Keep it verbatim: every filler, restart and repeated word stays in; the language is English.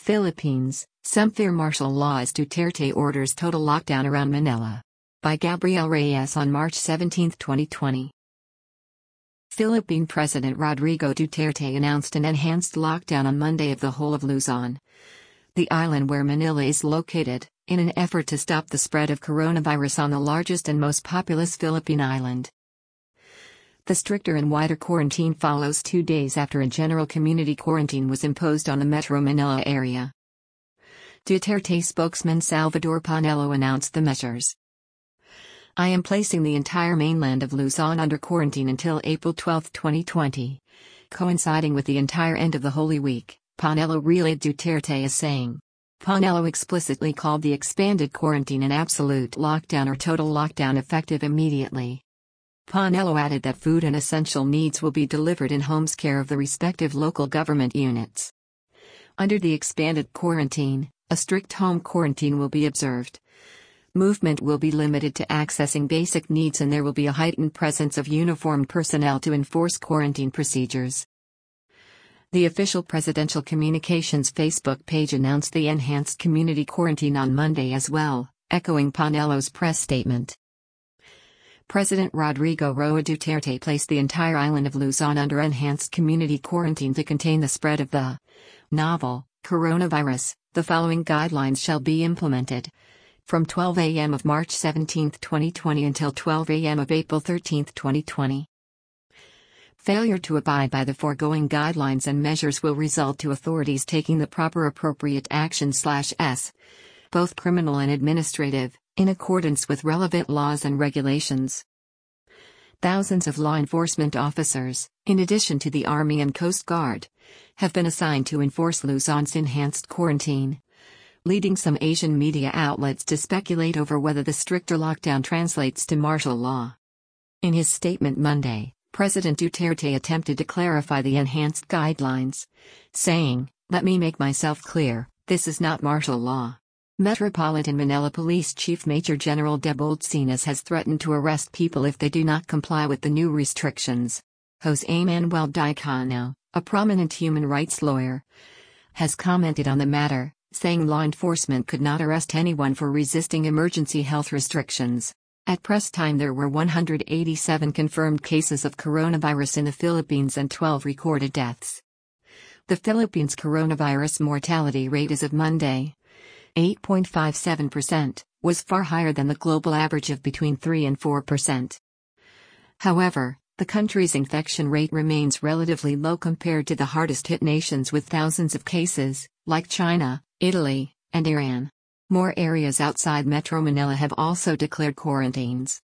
Philippines, some fear martial law as Duterte orders total lockdown around Manila. By Gabriel Reyes on March seventeenth, twenty twenty. Philippine President Rodrigo Duterte announced an enhanced lockdown on Monday of the whole of Luzon, the island where Manila is located, in an effort to stop the spread of coronavirus on the largest and most populous Philippine island. The stricter and wider quarantine follows two days after a general community quarantine was imposed on the Metro Manila area. Duterte spokesman Salvador Panelo announced the measures. "I am placing the entire mainland of Luzon under quarantine until April twelfth, twenty twenty, coinciding with the entire end of the Holy Week," Panelo relayed Duterte as saying. Panelo explicitly called the expanded quarantine an absolute lockdown or total lockdown effective immediately. Panelo added that food and essential needs will be delivered in homes care of the respective local government units. Under the expanded quarantine, a strict home quarantine will be observed. Movement will be limited to accessing basic needs and there will be a heightened presence of uniformed personnel to enforce quarantine procedures. The official presidential communications Facebook page announced the enhanced community quarantine on Monday as well, echoing Panelo's press statement. President Rodrigo Roa Duterte placed the entire island of Luzon under enhanced community quarantine to contain the spread of the novel coronavirus. The following guidelines shall be implemented. From twelve a m of March seventeenth, twenty twenty until twelve a m of April thirteenth, twenty twenty. Failure to abide by the foregoing guidelines and measures will result to authorities taking the proper appropriate action slash s, both criminal and administrative, in accordance with relevant laws and regulations. Thousands of law enforcement officers, in addition to the Army and Coast Guard, have been assigned to enforce Luzon's enhanced quarantine, leading some Asian media outlets to speculate over whether the stricter lockdown translates to martial law. In his statement Monday, President Duterte attempted to clarify the enhanced guidelines, saying, "Let me make myself clear, this is not martial law." Metropolitan Manila Police Chief Major General Debold Sinas has threatened to arrest people if they do not comply with the new restrictions. Jose Manuel Diocano, a prominent human rights lawyer, has commented on the matter, saying law enforcement could not arrest anyone for resisting emergency health restrictions. At press time there were one hundred eighty-seven confirmed cases of coronavirus in the Philippines and twelve recorded deaths. The Philippines' coronavirus mortality rate as of Monday, eight point five seven percent, was far higher than the global average of between three and four percent. However, the country's infection rate remains relatively low compared to the hardest-hit nations with thousands of cases, like China, Italy, and Iran. More areas outside Metro Manila have also declared quarantines.